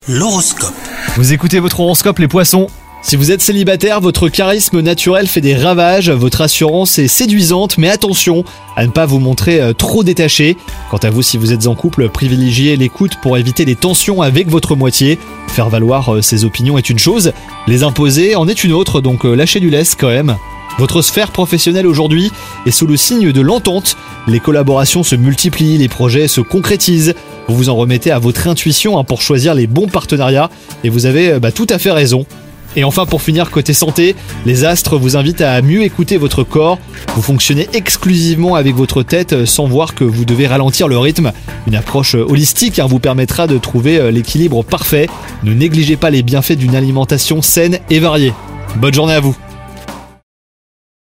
L'horoscope. Vous écoutez votre horoscope les poissons. Si vous êtes célibataire, votre charisme naturel fait des ravages, votre assurance est séduisante, mais attention à ne pas vous montrer trop détaché. Quant à vous, si vous êtes en couple, privilégiez l'écoute pour éviter les tensions avec votre moitié. Faire valoir ses opinions est une chose, les imposer en est une autre, donc lâchez du lest quand même. Votre sphère professionnelle aujourd'hui est sous le signe de l'entente. Les collaborations se multiplient, les projets se concrétisent. Vous vous en remettez à votre intuition pour choisir les bons partenariats et vous avez tout à fait raison. Et enfin, pour finir, côté santé, les astres vous invitent à mieux écouter votre corps. Vous fonctionnez exclusivement avec votre tête sans voir que vous devez ralentir le rythme. Une approche holistique vous permettra de trouver l'équilibre parfait. Ne négligez pas les bienfaits d'une alimentation saine et variée. Bonne journée à vous.